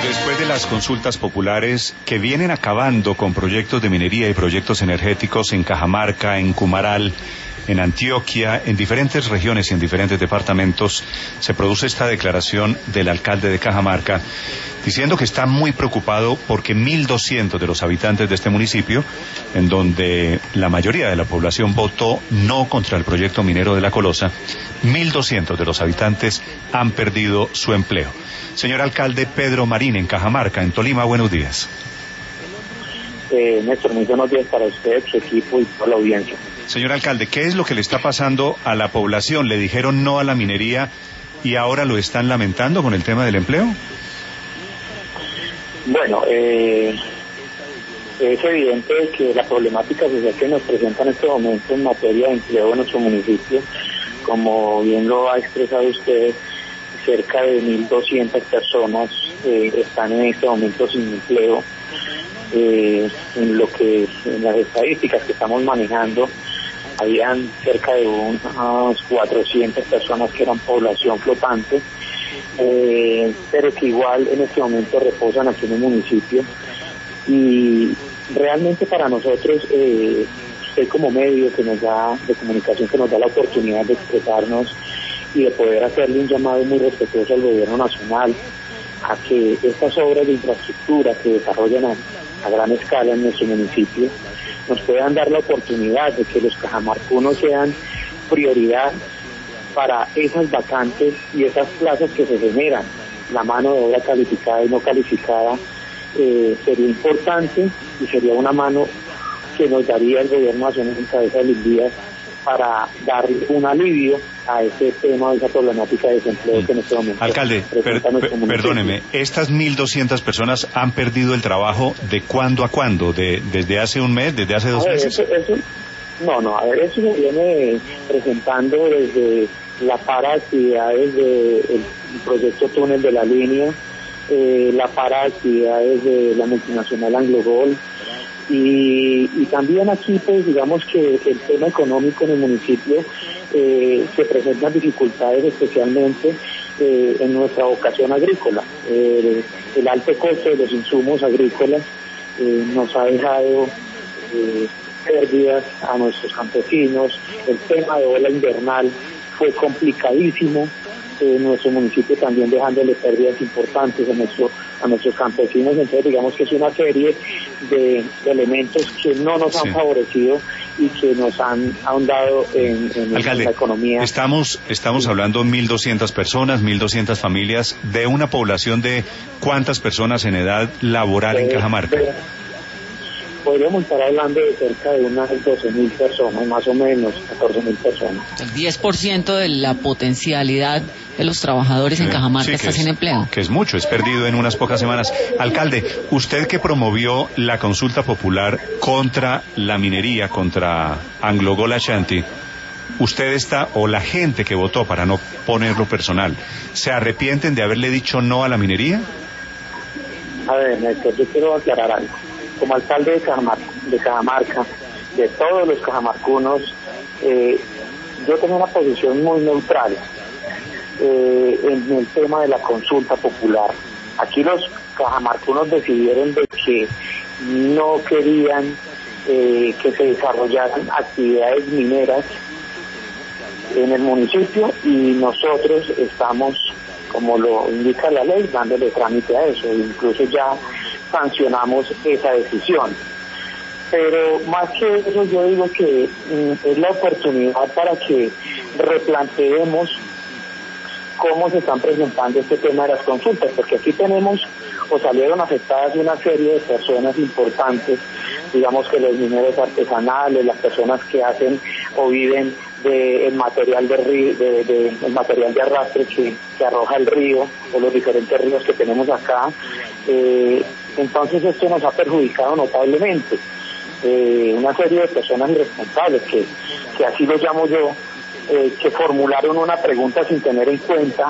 Después de las consultas populares que vienen acabando con proyectos de minería y proyectos energéticos en Cajamarca, en Cumaral, en Antioquia, en diferentes regiones y en diferentes departamentos, se produce esta declaración del alcalde de Cajamarca diciendo que está muy preocupado porque 1.200 de los habitantes de este municipio, en donde la mayoría de la población votó no contra el proyecto minero de La Colosa, 1.200 de los habitantes han perdido su empleo. Señor alcalde Pedro Marín, en Cajamarca, en Tolima, buenos días. Néstor, muy buenos días para usted, su equipo y toda la audiencia. Señor alcalde, ¿qué es lo que le está pasando a la población? ¿Le dijeron no a la minería y ahora lo están lamentando con el tema del empleo? Bueno, es evidente que la problemática social que nos presenta en este momento en materia de empleo en nuestro municipio, como bien lo ha expresado usted, cerca de 1.200 personas están en este momento sin empleo. En las estadísticas que estamos manejando, habían cerca de unas 400 personas que eran población flotante, pero que igual en este momento reposan aquí en el municipio. Y realmente para nosotros, usted como medio que nos da de comunicación, que nos da la oportunidad de expresarnos y de poder hacerle un llamado muy respetuoso al gobierno nacional a que estas obras de infraestructura que desarrollan a gran escala en nuestro municipio nos puedan dar la oportunidad de que los cajamarcunos sean prioridad para esas vacantes y esas plazas que se generan. La mano de obra calificada y no calificada sería importante y sería una mano que nos daría el gobierno nacional en cabeza de Luis Díaz para darle un alivio a ese tema, a esa problemática de desempleo que en este momento... Alcalde, perdóneme, ¿estas 1.200 personas han perdido el trabajo de cuándo a cuándo? ¿Desde hace un mes, desde hace 2 meses? Eso se viene presentando desde la para actividades del proyecto Túnel de la Línea, la para actividades de la multinacional Anglogol, y también aquí pues digamos que el tema económico en el municipio se presentan dificultades especialmente en nuestra vocación agrícola. El alto costo de los insumos agrícolas nos ha dejado pérdidas a nuestros campesinos. El tema de ola invernal fue complicadísimo en nuestro municipio, también dejándole pérdidas importantes a nuestros campesinos. Entonces digamos que es una serie de elementos que no nos han favorecido y que nos han ahondado en Alcalde, la economía. Estamos hablando de 1.200 personas, 1.200 familias, de una población de ¿cuántas personas en edad laboral en Cajamarca? Podríamos estar hablando de cerca de unas 12.000 personas, más o menos, 14.000 personas. El 10% de la potencialidad de los trabajadores en Cajamarca está sin empleo. Que es mucho, es perdido en unas pocas semanas. Alcalde, usted que promovió la consulta popular contra la minería, contra Anglogol Ashanti, usted está, o la gente que votó, para no ponerlo personal, ¿se arrepienten de haberle dicho no a la minería? A ver, Néstor, yo quiero aclarar algo. Como alcalde de Cajamarca, de todos los cajamarcunos, yo tengo una posición muy neutral en el tema de la consulta popular. Aquí los cajamarcunos decidieron de que no querían que se desarrollaran actividades mineras en el municipio, y nosotros estamos, como lo indica la ley, dándole trámite a eso. Incluso ya sancionamos esa decisión. Pero más que eso, yo digo que es la oportunidad para que replanteemos cómo se están presentando este tema de las consultas, porque aquí tenemos o salieron afectadas una serie de personas importantes, digamos que los mineros artesanales, las personas que hacen o viven del material el material de arrastre que arroja el río o los diferentes ríos que tenemos acá. Entonces esto nos ha perjudicado notablemente. Una serie de personas irresponsables que así lo llamo yo, que formularon una pregunta sin tener en cuenta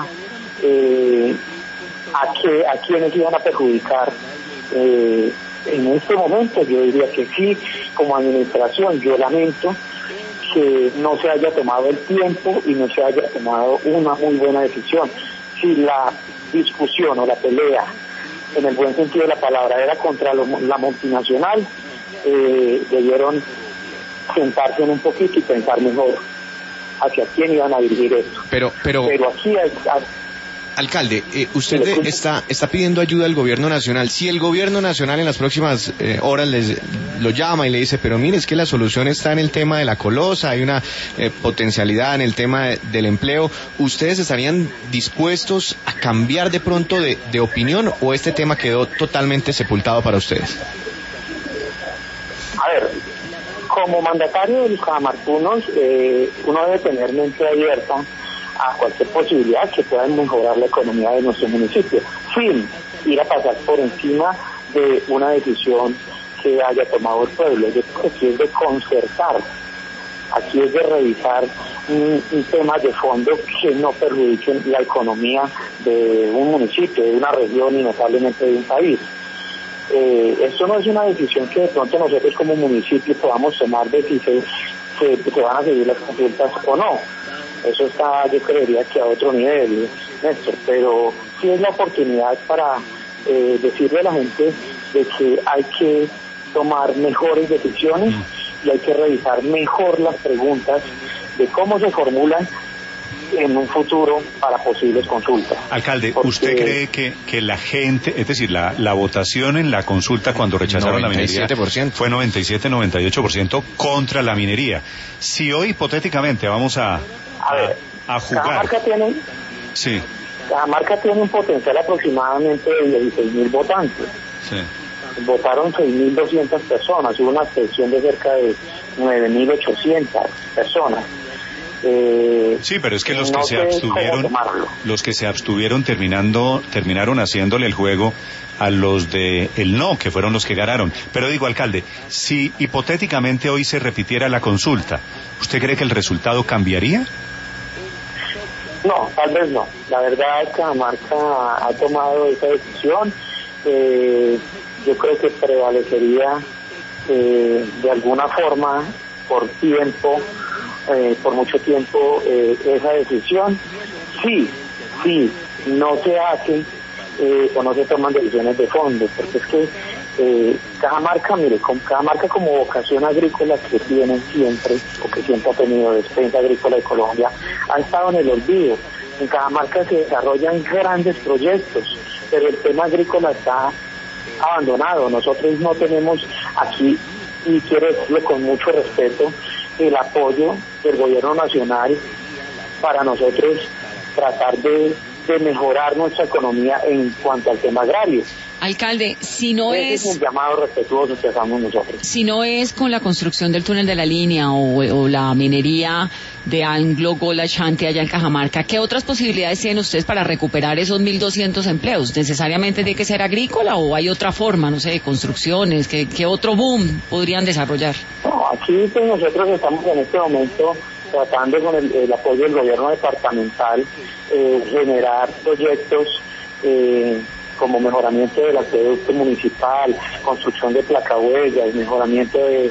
a quiénes iban a perjudicar. En este momento yo diría que sí, como administración, yo lamento que no se haya tomado el tiempo y no se haya tomado una muy buena decisión. Si la discusión o la pelea en el buen sentido de la palabra, era contra la multinacional, debieron sentarse un poquito y pensar mejor hacia quién iban a dirigir esto. Pero aquí alcalde, usted está pidiendo ayuda al gobierno nacional. Si el gobierno nacional en las próximas horas lo llama y le dice, pero mire, es que la solución está en el tema de la colosa, hay una potencialidad en el tema del empleo, ¿ustedes estarían dispuestos a cambiar de pronto de opinión o este tema quedó totalmente sepultado para ustedes? A ver, como mandatario de los cajamarcunos, uno debe tener mente abierta a cualquier posibilidad que pueda mejorar la economía de nuestro municipio, sin ir a pasar por encima de una decisión que haya tomado el pueblo. Yo creo que aquí es de concertar, aquí es de revisar un tema de fondo que no perjudiquen la economía de un municipio, de una región y notablemente de un país. Esto no es una decisión que de pronto nosotros como municipio podamos tomar de si se van a seguir las consultas o no. Eso está, yo creería que a otro nivel, Néstor, pero sí es la oportunidad para decirle a la gente de que hay que tomar mejores decisiones y hay que revisar mejor las preguntas de cómo se formulan en un futuro para posibles consultas. Alcalde, ¿usted cree que la gente, es decir, la votación en la consulta cuando rechazaron la minería fue 97-98% contra la minería? Si hoy hipotéticamente vamos a jugar... Cajamarca tiene un potencial aproximadamente de 16.000 votantes. Sí. Votaron 6.200 personas, hubo una abstención de cerca de 9.800 personas. Sí, pero es que los que se abstuvieron terminaron haciéndole el juego a los de el no, que fueron los que ganaron. Pero digo, alcalde, si hipotéticamente hoy se repitiera la consulta, ¿usted cree que el resultado cambiaría? No, tal vez no. La verdad es que Cajamarca ha tomado esa decisión. Yo creo que prevalecería de alguna forma por mucho tiempo esa decisión. Sí, no se hace o no se toman decisiones de fondo, porque es que Cajamarca, Cajamarca como vocación agrícola que tiene siempre, o que siempre ha tenido Despensa Agrícola de Colombia, ha estado en el olvido. En Cajamarca se desarrollan grandes proyectos, pero el tema agrícola está abandonado. Nosotros no tenemos aquí, y quiero decirlo con mucho respeto, el apoyo del gobierno nacional para nosotros tratar de mejorar nuestra economía en cuanto al tema agrario. Alcalde, si no es un llamado respetuoso que hacemos nosotros. Si no es con la construcción del túnel de la línea o la minería de Anglo Gold Ashanti allá en Cajamarca, ¿qué otras posibilidades tienen ustedes para recuperar esos 1.200 empleos? ¿Necesariamente tiene que ser agrícola o hay otra forma, no sé, construcciones? ¿Qué otro boom podrían desarrollar? No, aquí pues, nosotros estamos en este momento tratando con el apoyo del gobierno departamental generar proyectos como mejoramiento del acueducto municipal, construcción de placahuellas, mejoramiento de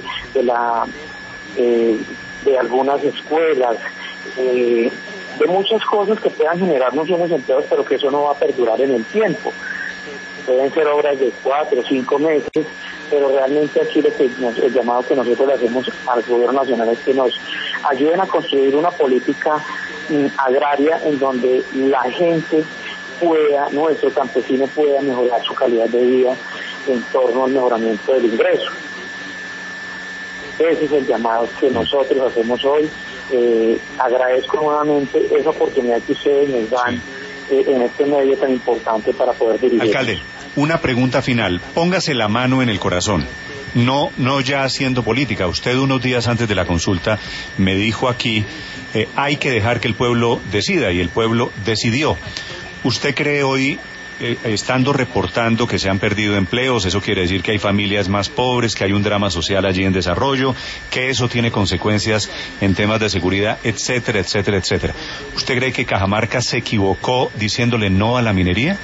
algunas escuelas, de muchas cosas que puedan generarnos unos empleos, pero que eso no va a perdurar en el tiempo. Pueden ser obras de 4 o 5 meses, pero realmente aquí el llamado que nosotros le hacemos al gobierno nacional es que nos ayuden a construir una política agraria en donde la gente nuestro campesino pueda mejorar su calidad de vida en torno al mejoramiento del ingreso. Ese es el llamado que nosotros hacemos hoy. Agradezco nuevamente esa oportunidad que ustedes nos dan en este medio tan importante para poder dirigir. Alcalde, una pregunta final. Póngase la mano en el corazón. No ya haciendo política. Usted unos días antes de la consulta me dijo aquí, hay que dejar que el pueblo decida, y el pueblo decidió. ¿Usted cree hoy, estando reportando que se han perdido empleos, eso quiere decir que hay familias más pobres, que hay un drama social allí en desarrollo, que eso tiene consecuencias en temas de seguridad, etcétera, etcétera, etcétera? ¿Usted cree que Cajamarca se equivocó diciéndole no a la minería?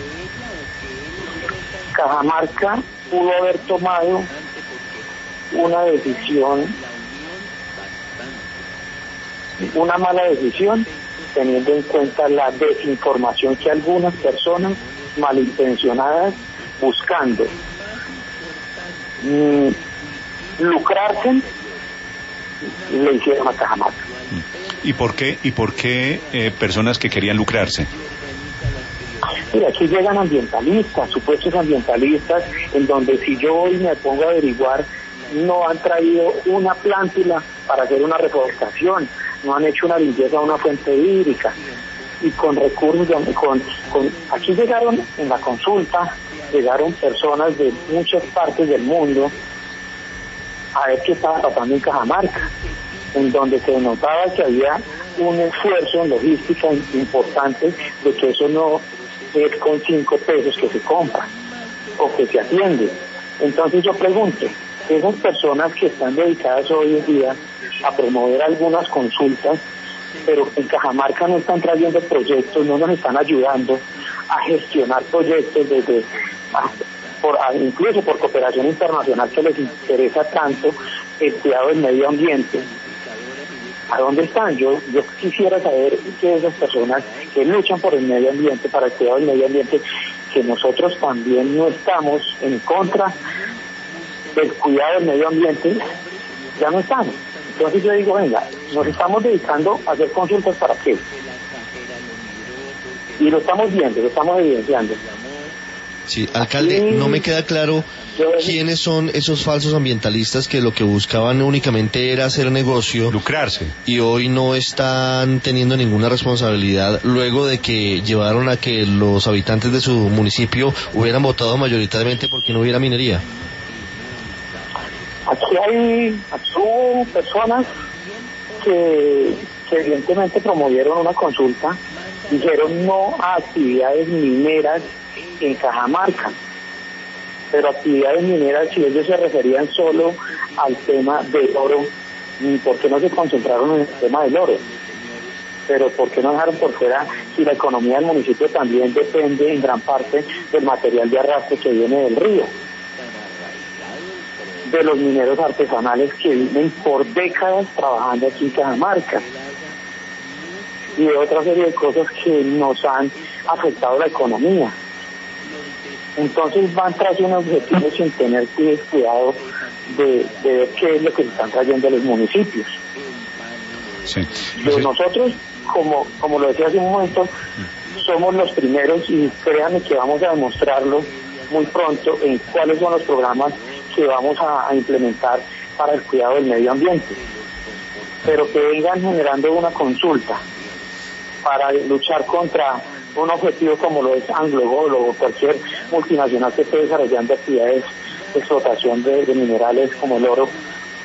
Cajamarca pudo haber tomado una mala decisión, teniendo en cuenta la desinformación que algunas personas malintencionadas buscando lucrarse, le hicieron a Cajamarca. ¿Y por qué personas que querían lucrarse? Mira, aquí llegan ambientalistas, supuestos ambientalistas, en donde si yo hoy me pongo a averiguar, no han traído una plántula para hacer una reforestación, no han hecho una limpieza de una fuente hídrica, y con recursos, aquí llegaron en la consulta, llegaron personas de muchas partes del mundo a ver qué estaba pasando en Cajamarca, en donde se notaba que había un esfuerzo en logística importante, de que eso no es con 5 pesos que se compra o que se atiende. Entonces yo pregunto, esas personas que están dedicadas hoy en día a promover algunas consultas, pero en Cajamarca no están trayendo proyectos, no nos están ayudando a gestionar proyectos incluso por cooperación internacional, que les interesa tanto el cuidado del medio ambiente. ¿A dónde están? Yo quisiera saber que esas personas que luchan por el medio ambiente, para el cuidado del medio ambiente, que nosotros también no estamos en contra del cuidado del medio ambiente, ya no estamos. Entonces yo digo, venga, nos estamos dedicando a hacer consultas, ¿para qué? Y lo estamos viendo, lo estamos evidenciando. Sí, alcalde, no me queda claro quiénes son esos falsos ambientalistas que lo que buscaban únicamente era hacer negocio, lucrarse, y hoy no están teniendo ninguna responsabilidad luego de que llevaron a que los habitantes de su municipio hubieran votado mayoritariamente porque no hubiera minería. Aquí hubo personas que evidentemente promovieron una consulta, dijeron no a actividades mineras en Cajamarca, pero actividades mineras, si ellos se referían solo al tema del oro, ¿por qué no se concentraron en el tema del oro? Pero ¿por qué no dejaron por fuera si la economía del municipio también depende en gran parte del material de arrastre que viene del río, de los mineros artesanales que viven por décadas trabajando aquí en Cajamarca, y de otra serie de cosas que nos han afectado la economía? Entonces van tras un objetivo sin tener cuidado de ver qué es lo que se están trayendo a los municipios. Sí. Pero nosotros, como lo decía hace un momento, somos los primeros, y créanme que vamos a demostrarlo muy pronto en cuáles son los programas que vamos a implementar para el cuidado del medio ambiente. Pero que vengan generando una consulta para luchar contra un objetivo como lo es AngloGold o cualquier multinacional que esté desarrollando actividades de explotación de minerales como el oro,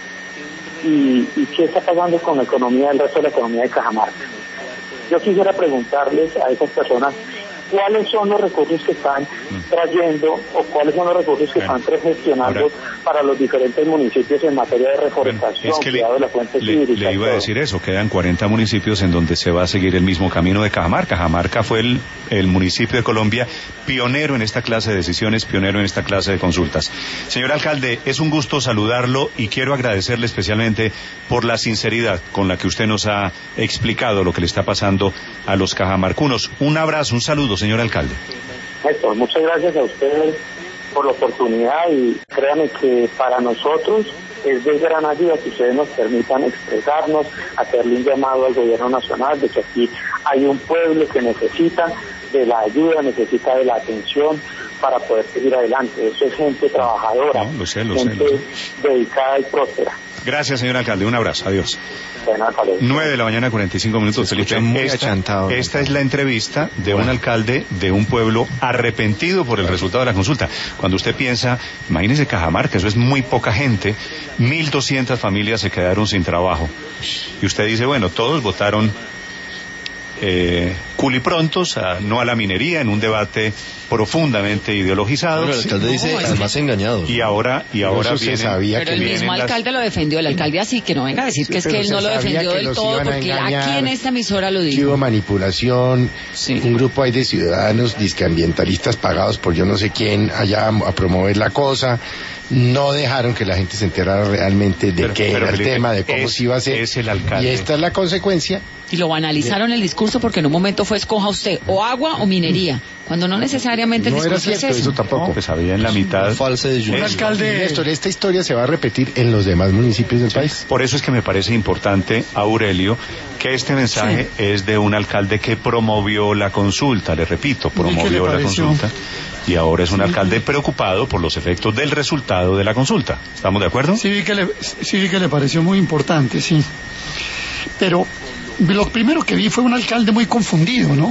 y qué está pasando con la economía, el resto de la economía de Cajamarca. Yo quisiera preguntarles a esas personas cuáles son los recursos que están trayendo o cuáles son los recursos que están gestionando para los diferentes municipios en materia de reforestación, cuidado de la fuente hídrica. Le iba a decir eso, quedan 40 municipios en donde se va a seguir el mismo camino de Cajamarca. Cajamarca fue el municipio de Colombia pionero en esta clase de decisiones, pionero en esta clase de consultas. Señor alcalde, es un gusto saludarlo y quiero agradecerle especialmente por la sinceridad con la que usted nos ha explicado lo que le está pasando a los cajamarcunos. Un abrazo, un saludo, señor alcalde. Néstor, muchas gracias a ustedes por la oportunidad, y créanme que para nosotros es de gran ayuda que ustedes nos permitan expresarnos, hacerle un llamado al gobierno nacional de que aquí hay un pueblo que necesita de la ayuda, necesita de la atención para poder seguir adelante. Eso es gente trabajadora, lo sé. dedicada y próspera. Gracias, señor alcalde, un abrazo, adiós. Bueno, 9:45 a.m, Felipe. Esta es la entrevista de un alcalde de un pueblo arrepentido por el resultado de la consulta. Cuando usted piensa, imagínese Cajamarca, eso es muy poca gente, 1.200 familias se quedaron sin trabajo. Y usted dice, bueno, todos votaron culiprontos, no a la minería, en un debate profundamente ideologizado. Bueno, el alcalde dice, además engañados. Y ahora pero el mismo alcalde lo defendió, el alcalde así, que no venga a decir que es que él no lo defendió del todo, porque aquí en esta emisora lo dijo. Hubo manipulación, un grupo ahí de ciudadanos disque ambientalistas pagados por yo no sé quién allá a promover la cosa, no dejaron que la gente se enterara realmente de qué era el tema, de cómo se iba a hacer. Es el alcalde. Y esta es la consecuencia. Y lo banalizaron el discurso porque en un momento fue escoja usted o agua o minería, cuando no necesariamente el No era discurso cierto, es eso. eso tampoco. No, pues había en la mitad. Falsa de Un alcalde... Néstor, esta historia se va a repetir en los demás municipios del país. Por eso es que me parece importante, Aurelio, que este mensaje es de un alcalde que promovió la consulta, le repito, promovió la consulta, y ahora es un alcalde preocupado por los efectos del resultado de la consulta. ¿Estamos de acuerdo? Sí vi que le pareció muy importante, sí. Pero lo primero que vi fue un alcalde muy confundido, ¿no?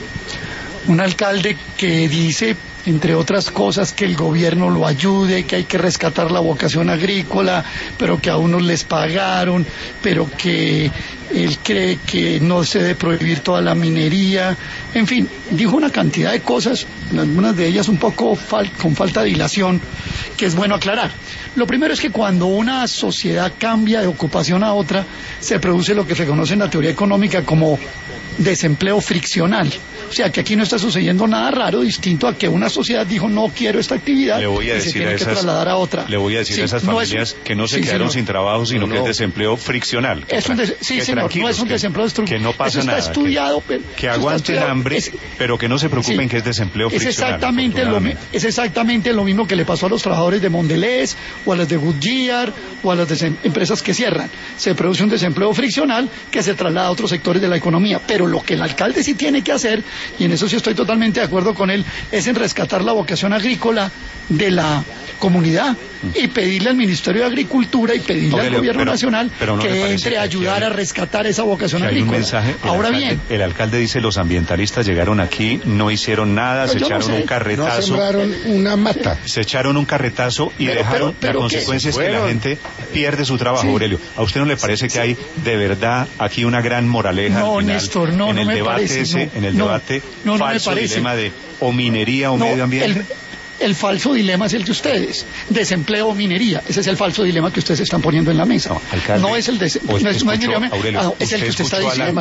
Un alcalde que dice, entre otras cosas, que el gobierno lo ayude, que hay que rescatar la vocación agrícola, pero que a unos les pagaron, pero que él cree que no se debe prohibir toda la minería. En fin, dijo una cantidad de cosas, algunas de ellas un poco con falta de dilación, que es bueno aclarar. Lo primero es que cuando una sociedad cambia de ocupación a otra, se produce lo que se conoce en la teoría económica como desempleo friccional. O sea que aquí no está sucediendo nada raro, distinto a que una sociedad dijo no quiero esta actividad y se tiene que trasladar a otra. Le voy a decir a esas familias que no se quedaron sin trabajo, sino que es desempleo friccional. Sí, señor, no es un desempleo estructural. Que no pasa nada. Está estudiado. Que aguanten hambre, pero que no se preocupen que es desempleo friccional. Es exactamente lo mismo que le pasó a los trabajadores de Mondelez, o a los de Goodyear, o a las empresas que cierran. Se produce un desempleo friccional que se traslada a otros sectores de la economía. Pero lo que el alcalde sí tiene que hacer, y en eso sí estoy totalmente de acuerdo con él, es en rescatar la vocación agrícola de la comunidad y pedirle al Ministerio de Agricultura y pedirle al Gobierno Nacional que entre a ayudar a rescatar esa vocación agrícola. Hay un mensaje, ahora bien, el alcalde dice los ambientalistas llegaron aquí, no hicieron nada, se echaron un carretazo, no sembraron una mata, se echaron un carretazo y dejaron, la consecuencia es que la gente pierde su trabajo. Aurelio, ¿a usted no le parece que hay de verdad aquí una gran moraleja no, al final, Néstor, no, en el no me debate parece, ese, en el debate falso dilema de o minería o medio ambiente? El falso dilema es el de ustedes, desempleo o minería. Ese es el falso dilema que ustedes están poniendo en la mesa. No, alcalde, no es el desempleo, no es el que usted está diciendo.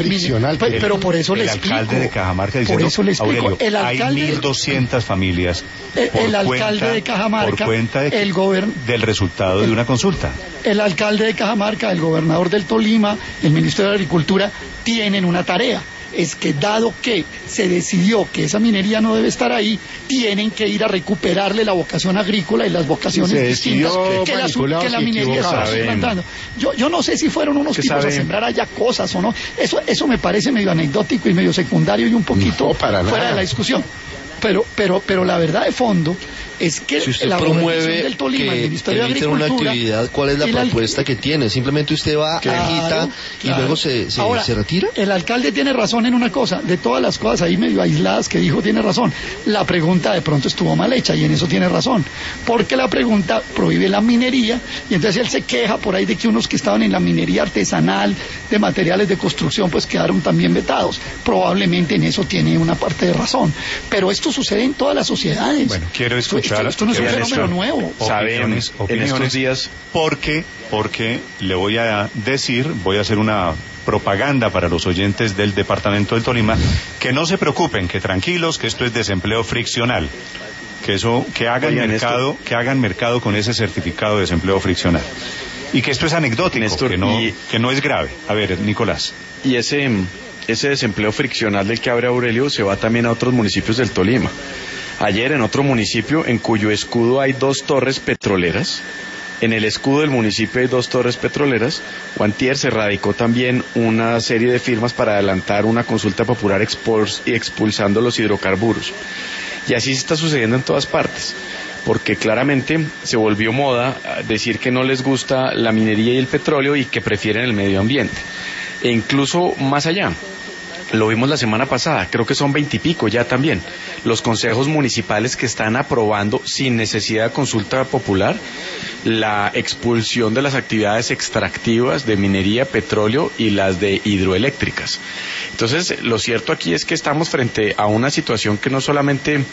Pero por eso le explico. El alcalde de Cajamarca diciendo, por eso le explico. Aurelio, hay 1.200 familias el alcalde de Cajamarca, por cuenta del resultado de una consulta. El alcalde de Cajamarca, el gobernador del Tolima, el ministro de Agricultura tienen una tarea. Es que dado que se decidió que esa minería no debe estar ahí, tienen que ir a recuperarle la vocación agrícola y las vocaciones distintas que la minería está suplantando. Yo no sé si fueron unos tipos a sembrar allá cosas o no. Eso me parece medio anecdótico y medio secundario y un poquito fuera de la discusión. Pero la verdad de fondo es que si usted la promueve del Tolima, el Ministerio de una Agricultura, actividad, ¿cuál es la propuesta que tiene? Simplemente usted va, agita y luego se retira. El alcalde tiene razón en una cosa, de todas las cosas ahí medio aisladas que dijo, tiene razón. La pregunta de pronto estuvo mal hecha y en eso tiene razón, porque la pregunta prohíbe la minería y entonces él se queja por ahí de que unos que estaban en la minería artesanal de materiales de construcción pues quedaron también vetados. Probablemente en eso tiene una parte de razón, pero esto sucede en todas las sociedades. Bueno, quiero escuchar. Esto no es un fenómeno nuevo. Opiniones en estos días, porque le voy a decir, voy a hacer una propaganda para los oyentes del departamento del Tolima, que no se preocupen, que tranquilos, que esto es desempleo friccional, que hagan mercado con ese certificado de desempleo friccional. Y que esto es anecdótico, Néstor, que no es grave. A ver, Nicolás. Y ese desempleo friccional del que habla Aurelio se va también a otros municipios del Tolima. Ayer en otro municipio en cuyo escudo hay 2 torres petroleras, en el escudo del municipio hay 2 torres petroleras, antier se radicó también una serie de firmas para adelantar una consulta popular expulsando los hidrocarburos. Y así se está sucediendo en todas partes, porque claramente se volvió moda decir que no les gusta la minería y el petróleo y que prefieren el medio ambiente. E incluso más allá. Lo vimos la semana pasada, creo que son 20 y pico ya también, los consejos municipales que están aprobando sin necesidad de consulta popular la expulsión de las actividades extractivas de minería, petróleo y las de hidroeléctricas. Entonces, lo cierto aquí es que estamos frente a una situación que no solamente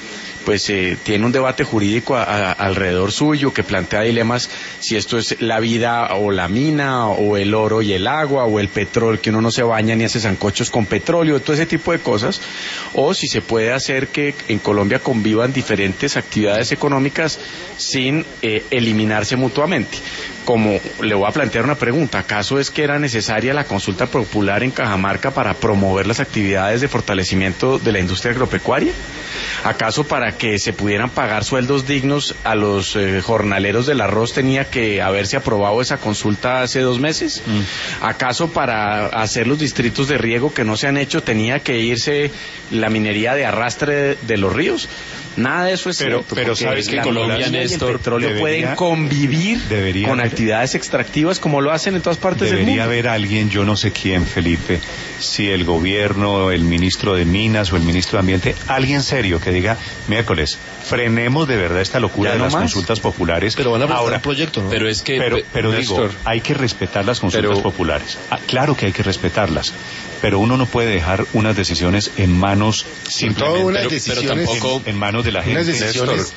pues tiene un debate jurídico alrededor suyo que plantea dilemas si esto es la vida o la mina, o el oro y el agua, o el petróleo, que uno no se baña ni hace sancochos con petróleo, todo ese tipo de cosas, o si se puede hacer que en Colombia convivan diferentes actividades económicas sin eliminarse mutuamente. Como le voy a plantear una pregunta, ¿acaso es que era necesaria la consulta popular en Cajamarca para promover las actividades de fortalecimiento de la industria agropecuaria? ¿Acaso para que se pudieran pagar sueldos dignos a los jornaleros del arroz tenía que haberse aprobado esa consulta hace 2 meses? ¿Acaso para hacer los distritos de riego que no se han hecho tenía que irse la minería de arrastre de los ríos? Nada de eso es cierto. Pero sabes que Colombia, Néstor, el petróleo pueden convivir con actividades extractivas como lo hacen en todas partes del mundo. Debería haber alguien, yo no sé quién, Felipe, si el gobierno, el ministro de Minas o el ministro de Ambiente, alguien serio que diga, miércoles, frenemos de verdad esta locura de las consultas populares. Pero van a presentar un proyecto, ¿no? Pero es que, pero digo, hay que respetar las consultas populares. Claro que hay que respetarlas, pero uno no puede dejar unas decisiones en manos simplemente, pero tampoco en manos de la gente. Unas decisiones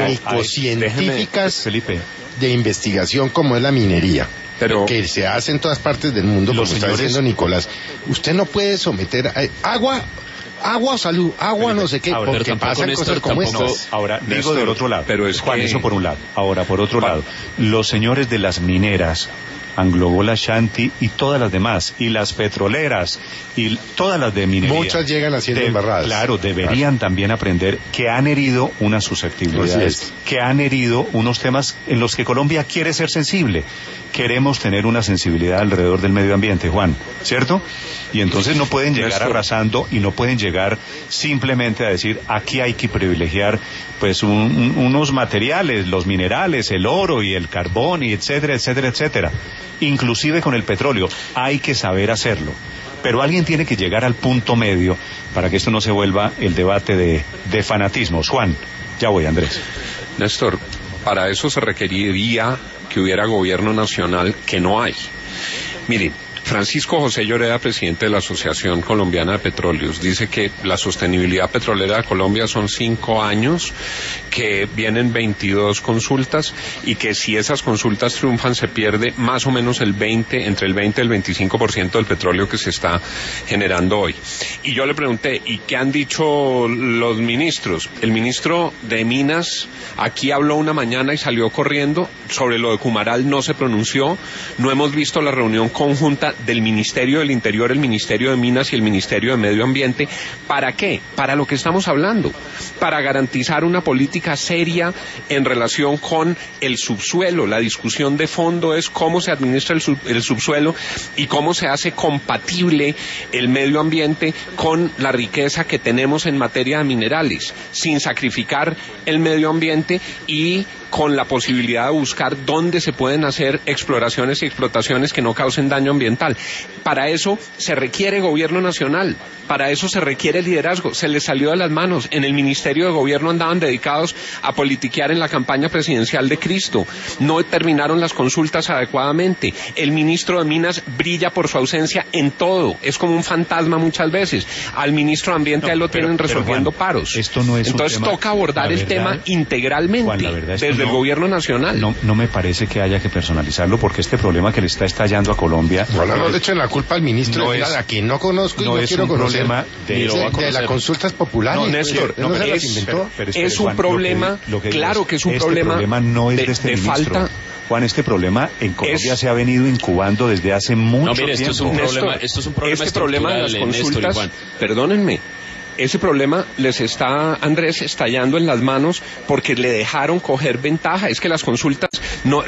técnico-científicas, Felipe, de investigación como es la minería, pero que se hace en todas partes del mundo, como está diciendo Nicolás. Usted no puede someter agua, salud, Felipe, no sé qué, ahora, porque pasan cosas como estas. Ahora, digo del otro lado, pero es Juan, eso por un lado. Ahora, por otro lado, los señores de las mineras, Anglo-Gol Ashanti y todas las demás, y las petroleras, y todas las de minería. Muchas llegan haciendo embarradas. Claro, deberían también aprender que han herido unas susceptibilidades, que han herido unos temas en los que Colombia quiere ser sensible. Queremos tener una sensibilidad alrededor del medio ambiente, Juan, ¿cierto? Y entonces no pueden llegar arrasando y no pueden llegar simplemente a decir, aquí hay que privilegiar pues unos materiales, los minerales, el oro y el carbón y etcétera, etcétera, etcétera. Inclusive con el petróleo, hay que saber hacerlo. Pero alguien tiene que llegar al punto medio para que esto no se vuelva el debate de fanatismos. Juan, ya voy, Andrés. Néstor, para eso se requeriría que hubiera gobierno nacional, que no hay. Miren, Francisco José Lloreda, presidente de la Asociación Colombiana de Petróleos, dice que la sostenibilidad petrolera de Colombia son 5 años, que vienen 22 consultas y que si esas consultas triunfan se pierde más o menos entre el 20 y el 25% del petróleo que se está generando hoy. Y yo le pregunté, ¿y qué han dicho los ministros? El ministro de Minas aquí habló una mañana y salió corriendo, sobre lo de Cumaral no se pronunció, no hemos visto la reunión conjunta del Ministerio del Interior, el Ministerio de Minas y el Ministerio de Medio Ambiente. ¿Para qué? Para lo que estamos hablando, para garantizar una política seria en relación con el subsuelo. La discusión de fondo es cómo se administra el subsuelo y cómo se hace compatible el medio ambiente con la riqueza que tenemos en materia de minerales, sin sacrificar el medio ambiente y con la posibilidad de buscar dónde se pueden hacer exploraciones y explotaciones que no causen daño ambiental. Para eso se requiere gobierno nacional, para eso se requiere liderazgo. Se les salió de las manos. En el Ministerio de Gobierno andaban dedicados a politiquear en la campaña presidencial de Cristo. No terminaron las consultas adecuadamente. El ministro de Minas brilla por su ausencia en todo. Es como un fantasma muchas veces. Al ministro de Ambiente ahí lo tienen resolviendo Juan, paros. Esto no es Entonces un tema, toca abordar el tema integralmente, Juan, desde el gobierno nacional. No me parece que haya que personalizarlo, porque este problema que le está estallando a Colombia... No le echen la culpa al ministro a quien no conozco y no quiero conocer. De las consultas populares. No, Néstor, no se las inventó. Es un problema, claro que es un problema. Este problema no es de este ministro. Falta. Juan, este problema en Colombia se ha venido incubando desde hace mucho tiempo. Esto es un problema, este problema de las consultas, perdónenme, ese problema les está, Andrés, estallando en las manos porque le dejaron coger ventaja. Es que las consultas no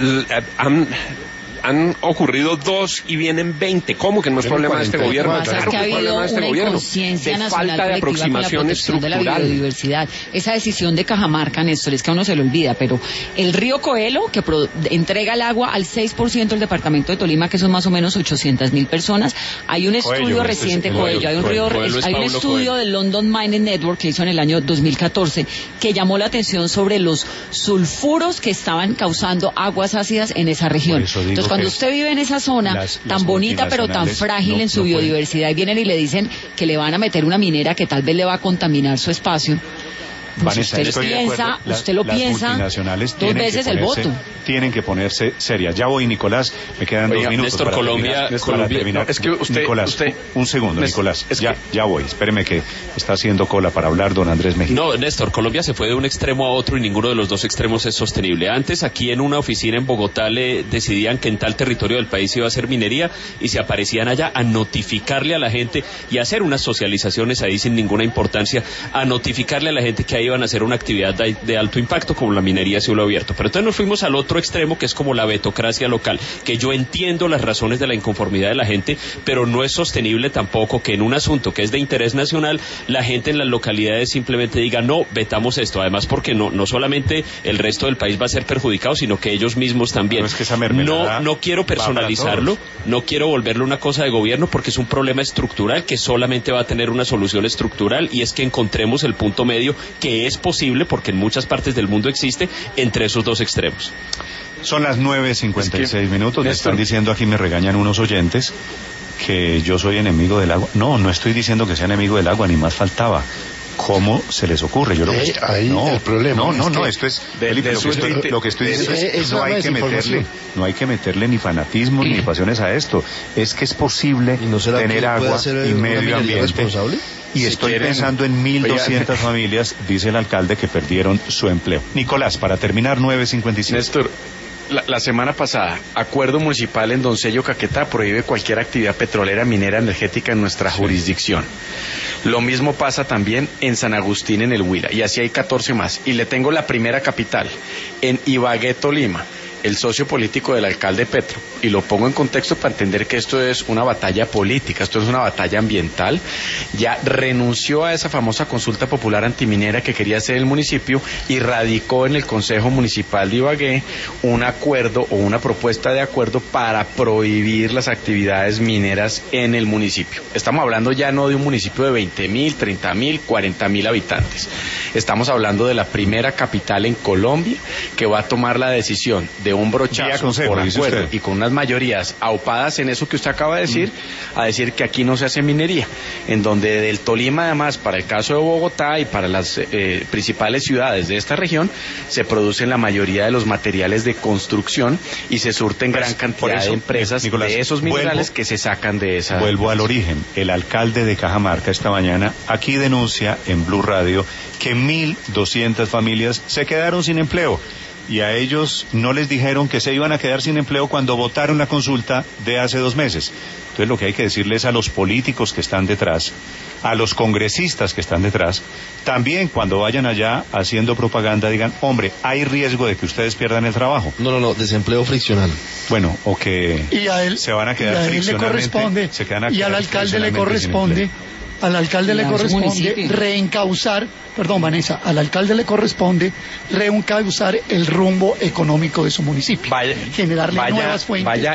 han ocurrido 2 y vienen 20. ¿Cómo que no es problema de este gobierno? Claro que ha habido una inconsciencia nacional falta de aproximación estructural de la biodiversidad. Esa decisión de Cajamarca, Néstor, es que a uno se le olvida, pero el río Coelho, que entrega el agua al 6% del departamento de Tolima, que son más o menos 800.000 personas, hay un estudio reciente, Coelho, hay un estudio del London Mining Network que hizo en el año 2014 que llamó la atención sobre los sulfuros que estaban causando aguas ácidas en esa región. Entonces, cuando usted vive en esa zona tan bonita pero tan frágil en su biodiversidad y vienen y le dicen que le van a meter una minera que tal vez le va a contaminar su espacio, Vanessa, usted lo piensa multinacionales dos veces el voto. Tienen que ponerse serias. Ya voy, Nicolás, me quedan 2 minutos Néstor, para Colombia, terminar. No, es que usted, Nicolás, un segundo, Nicolás, ya voy, espéreme que está haciendo cola para hablar don Andrés Mejía. No, Néstor, Colombia se fue de un extremo a otro y ninguno de los dos extremos es sostenible. Antes, aquí en una oficina en Bogotá le decidían que en tal territorio del país iba a hacer minería y se aparecían allá a notificarle a la gente y a hacer unas socializaciones ahí sin ninguna importancia, a notificarle a la gente que ahí iban a hacer una actividad de alto impacto como la minería a cielo abierto. Pero entonces nos fuimos al otro extremo, que es como la vetocracia local, que yo entiendo las razones de la inconformidad de la gente, pero no es sostenible tampoco que en un asunto que es de interés nacional, la gente en las localidades simplemente diga, no, vetamos esto. Además, porque no solamente el resto del país va a ser perjudicado, sino que ellos mismos también. No, es que esa mermelada no quiero personalizarlo, no quiero volverlo una cosa de gobierno, porque es un problema estructural que solamente va a tener una solución estructural, y es que encontremos el punto medio, que es posible, porque en muchas partes del mundo existe, entre esos dos extremos. Son las 9:56 minutos. Me están diciendo aquí, me regañan unos oyentes, que yo soy enemigo del agua. No estoy diciendo que sea enemigo del agua, ni más faltaba. ¿Cómo se les ocurre? Yo ahí el problema. No, esto es lo que estoy diciendo es no hay que meterle ni fanatismo ni pasiones a esto. Es que es posible tener agua y medio ambiente. Y estoy pensando en 1.200 familias, dice el alcalde, que perdieron su empleo. Nicolás, para terminar, 9:57. Néstor, la semana pasada, acuerdo municipal en Doncello, Caquetá, prohíbe cualquier actividad petrolera, minera, energética en nuestra jurisdicción. Lo mismo pasa también en San Agustín, en el Huila, y así hay 14 más. Y le tengo la primera capital, en Ibagué, Tolima, el socio político del alcalde Petro, y lo pongo en contexto para entender que esto es una batalla política, esto es una batalla ambiental, ya renunció a esa famosa consulta popular antiminera que quería hacer el municipio y radicó en el Consejo Municipal de Ibagué un acuerdo o una propuesta de acuerdo para prohibir las actividades mineras en el municipio. Estamos hablando ya no de un municipio de 20.000, 30.000, 40.000 habitantes. Estamos hablando de la primera capital en Colombia que va a tomar la decisión de un brochazo por acuerdo y con unas mayorías aupadas en eso que usted acaba de decir, a decir que aquí no se hace minería, en donde del Tolima, además, para el caso de Bogotá y para las principales ciudades de esta región, se producen la mayoría de los materiales de construcción y se surten gran cantidad de empresas, Nicolás, de esos minerales que se sacan de esa. Vuelvo al origen. El alcalde de Cajamarca esta mañana aquí denuncia en Blue Radio que 1.200 familias se quedaron sin empleo. Y a ellos no les dijeron que se iban a quedar sin empleo cuando votaron la consulta de hace 2 meses. Entonces lo que hay que decirles a los políticos que están detrás, a los congresistas que están detrás, también cuando vayan allá haciendo propaganda digan, hombre, hay riesgo de que ustedes pierdan el trabajo. No, desempleo friccional. Bueno, o que se van a quedar friccionalmente. Y al alcalde le corresponde... Al alcalde le corresponde reencauzar, perdón Vanessa, al alcalde le corresponde reencauzar el rumbo económico de su municipio, generarle nuevas fuentes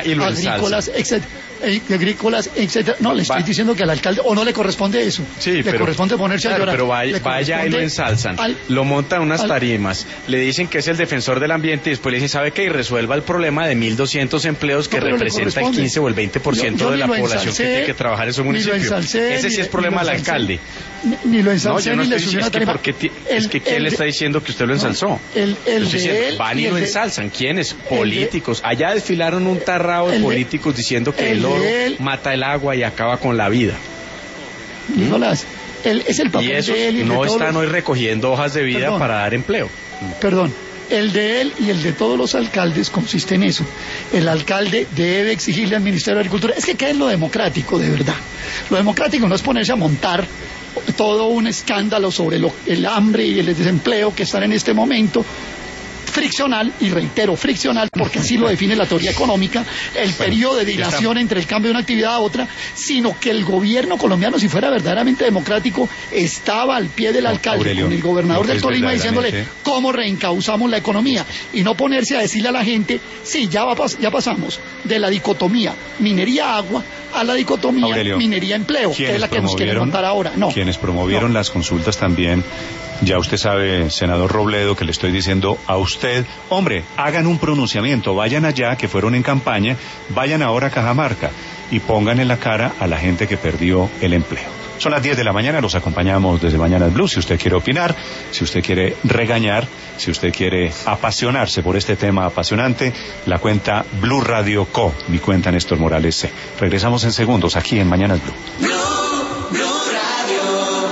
agrícolas, etcétera. No, le estoy diciendo que al alcalde, o no le corresponde eso, sí, le corresponde ponerse a llorar. Pero vaya y lo ensalzan, lo montan unas tarimas, le dicen que es el defensor del ambiente y después le dicen, ¿sabe qué? Y resuelva el problema de 1.200 empleos que representa el 15 o el 20% de la población que tiene que trabajar en su municipio. Ese sí es problema del alcalde. Ni lo ensalcé, ni le subí una tarifa. Es que ¿quién le está diciendo que usted lo ensalzó? Van y lo ensalzan. ¿Quiénes? Políticos. Allá desfilaron un tarrao de políticos diciendo que el oro mata el agua y acaba con la vida. Nicolás, es el papel de él y no están hoy recogiendo hojas de vida para dar empleo. Perdón. El de él y el de todos los alcaldes consiste en eso. El alcalde debe exigirle al Ministerio de Agricultura. Es que ¿qué es lo democrático, de verdad? Lo democrático no es ponerse a montar todo un escándalo sobre el hambre y el desempleo que están en este momento. Friccional, y reitero, friccional, porque así lo define la teoría económica, el periodo de dilación entre el cambio de una actividad a otra, sino que el gobierno colombiano, si fuera verdaderamente democrático, estaba al pie del alcalde, Aurelio, con el gobernador del Tolima diciéndole cómo reencauzamos la economía, y no ponerse a decirle a la gente, sí, ya pasamos de la dicotomía minería-agua a la dicotomía minería-empleo, que es la que nos quieren montar ahora. Quienes promovieron las consultas también, ya usted sabe, senador Robledo, que le estoy diciendo a usted, hombre, hagan un pronunciamiento, vayan allá, que fueron en campaña, vayan ahora a Cajamarca y pongan en la cara a la gente que perdió el empleo. Son las 10 de la mañana, los acompañamos desde Mañanas Blue. Si usted quiere opinar, si usted quiere regañar, si usted quiere apasionarse por este tema apasionante, la cuenta Blue Radio Co, mi cuenta Néstor Morales C. Regresamos en segundos aquí en Mañanas Blue.